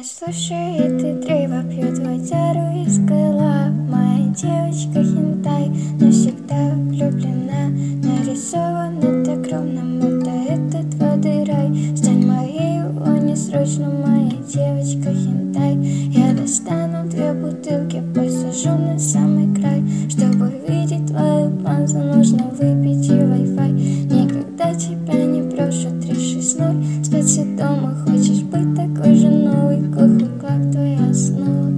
слушает и древо пьет водяру из горла. Моя девочка хентай навсегда влюблена. Нарисована так ровно, будто это твой рай. Стань моей, о, не срочно, моя девочка хентай. Я достану 2 бутылки, посажу на самый край. Чтобы видеть твою панзу, нужно выпить и Wi-Fi. Никогда тебя не брошу, 360. Спать дома, хочешь быть такой же новой кухни, как твоя основа.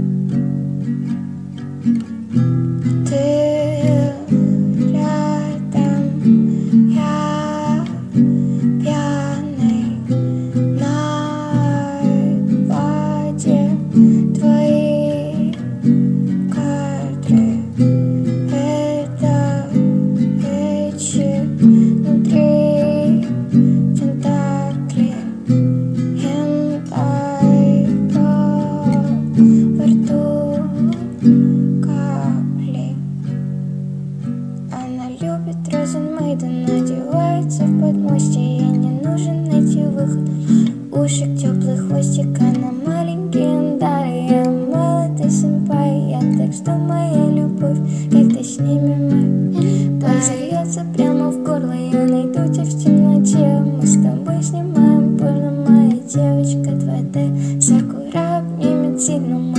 Ты рядом, я пьяный на воде. Твои кадры — это речи внутри тентакли. Хентай во рту капли. Она любит Розенмейден, надевается в подмостье. Ей не нужен найти выход, уши к теплый хвостик. Она маленький яндай, я молодой сэмпай. Я так жду, моя любовь, когда снимем мы. Позовется прямо в горло, я найду тебя в темноте. Мы с тобой снимаем больно, моя девочка 2D. Сакура обнимет сильно.